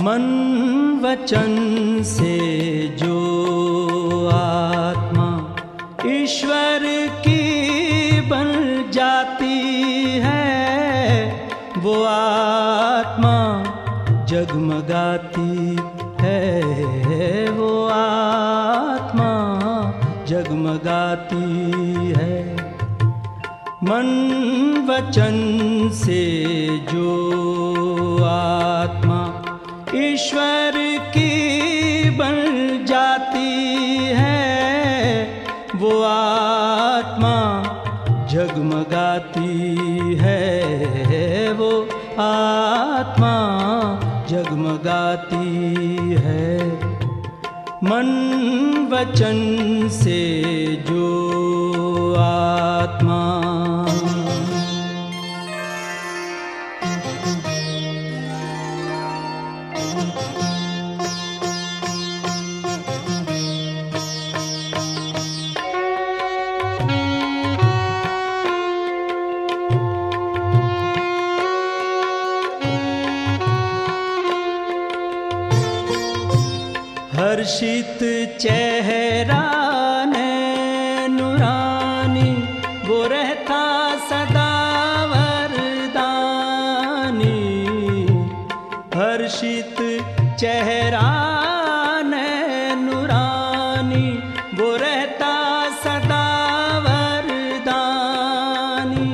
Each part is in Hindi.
मन वचन से जो आत्मा ईश्वर की बन जाती है, वो आत्मा जगमगाती है, वो आत्मा जगमगाती है। मन वचन से जो आत्मा ईश्वर की बन जाती है, वो आत्मा जगमगाती है, वो आत्मा जगमगाती है। मन वचन से जो आत्मा हर्षित चेहरा नूरानी, वो रहता सदा वरदानी। हर्षित चेहरा नूरानी, वो रहता सदा वरदानी।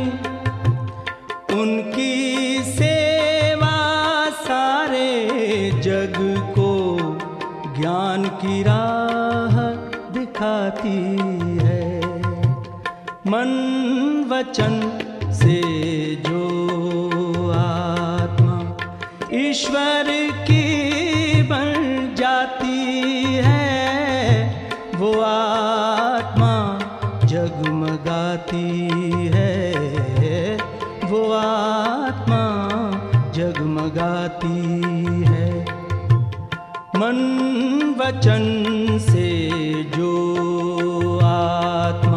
उनकी सेवा सारे जग को ज्ञान की राह दिखाती है। मन वचन से जो आत्मा ईश्वर की बन जाती है, वो आत्मा जगमगाती है, वो आत्मा जगमगाती है। मन वचन से जो आत्मा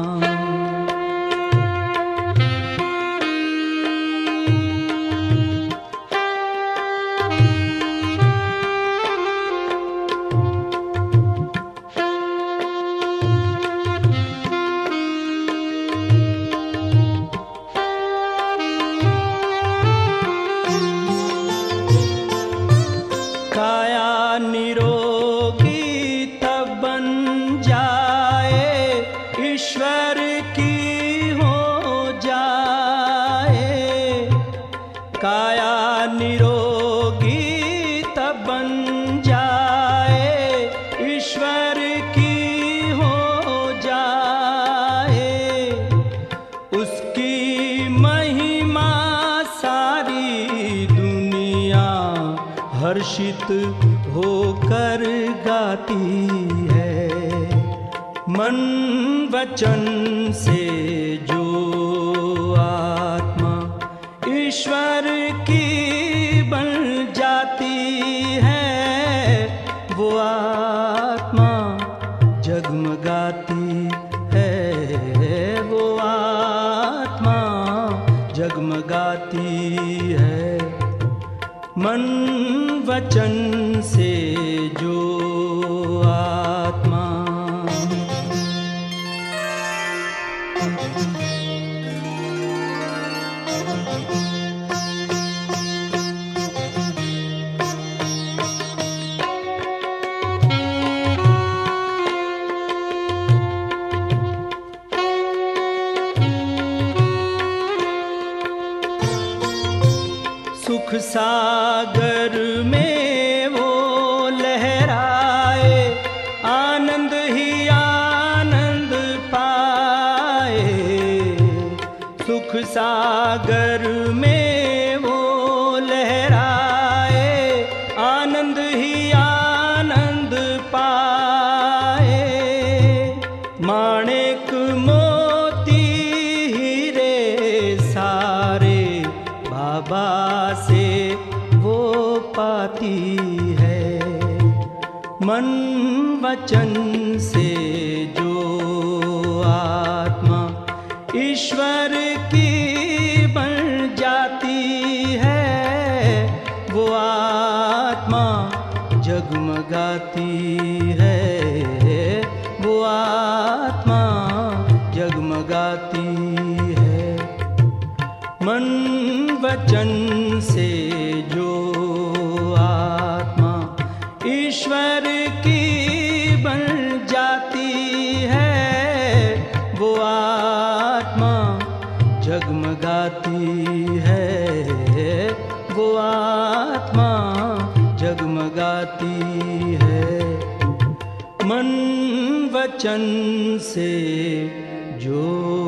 काया निरोगी तब बन जाए, ईश्वर की हो जाए। काया निरोगी तब बन जाए, ईश्वर की हो जाए। उसकी महिमा सारी दुनिया हर्षित होकर गाती है। मन वचन से जो आत्मा ईश्वर की बन जाती है, वो आत्मा जगमगाती है, वो आत्मा जगमगाती है। मन वचन से जो आत्मा सुख सागर में वो लहराए, आनंद ही आनंद पाए। सुख सागर में वो लहराए, आनंद ही आनंद पाए। माणिक मोती हीरे सारे बाबा से वो पाती है। मन वचन से जो आत्मा ईश्वर की बन जाती है, वो आत्मा है। मन वचन से जो आत्मा ईश्वर की बन जाती है, वो आत्मा जगमगाती है, वो आत्मा जगमगाती है। मन वचन से जो